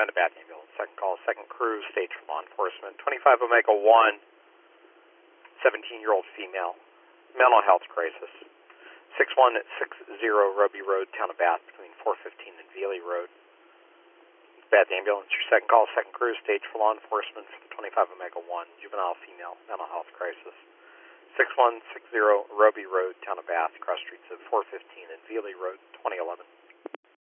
Town to Bath Ambulance. Second call, second crew, stage for law enforcement. 25 Omega 1, 17-year-old female, mental health crisis. 6160 Roby Road, Town of Bath, between 415 and Veely Road. Bath Ambulance, your second call, second crew, stage for law enforcement for the 25 Omega 1, juvenile female, mental health crisis. 6160 Roby Road, Town of Bath, cross streets of 415 and Veely Road, 2011.